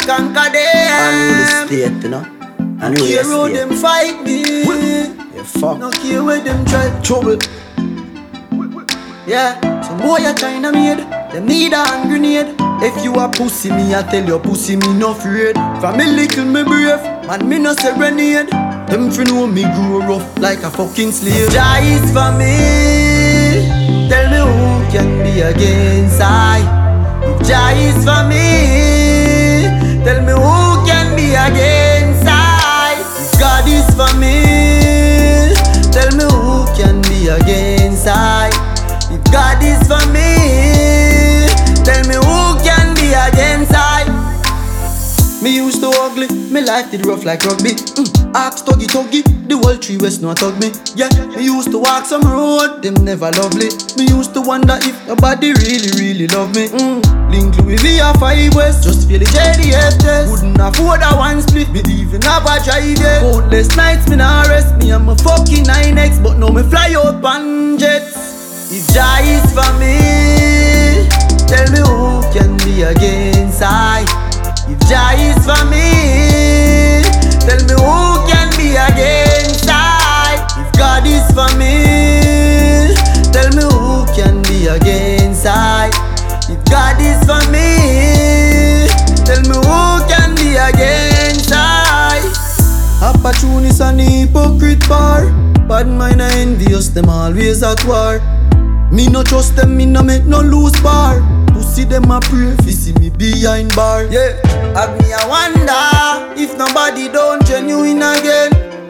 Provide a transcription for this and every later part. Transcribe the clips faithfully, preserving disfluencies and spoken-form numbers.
conquer them. Unruly state, you know. Unruly Care how state. them fight me. You fuck. No care where them try trouble. Yeah, some boy a China made. Them need a hand grenade. If you a pussy, me I tell you pussy me no afraid. Family kill me brave, man me no serenade. Them fi know me grow rough like a fucking slave. Jah is for me. Tell me who can be against I. If Jah is for me, tell me who can be against I. If God is for me, tell me who can be against I. If God is for me, tell me who can be against I. Me used to ugly, me life did rough like rugby. mm. Ask Tuggy Tuggy, the whole tree west no tug me. Yeah, me used to walk some road, them never lovely. Me used to wonder if nobody really, really love me. mm. Link Louis V a five west, just feel the J D F test. Wouldn't afford a one split, me even have a drive yet. Countless nights me nah rest, me and my fucking nine X, but now me fly out pan jets. If Jah is for me, tell me who can be against I. If Jah is for me, tell me who can be against I. If God is for me, tell me who can be against I. If God is for me, tell me who can be against I. Opportunists and hypocrite bar, bad mind and envious, them always at war. Me no trust them, me no make no loose bar. Pussy them a pray fi see me behind bar. Yeah, have me a wonder if nobody don't genuine again.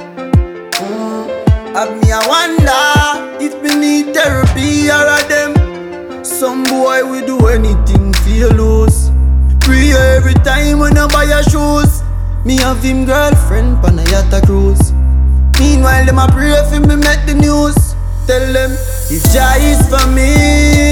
mm. Have me a wonder if me need therapy or a them. Some boy will do anything for you lose. Pray every time when I buy your shoes. Me have him girlfriend pan a yacht a cruise. Meanwhile them a pray for me make the news. Tell them if Jah is for me,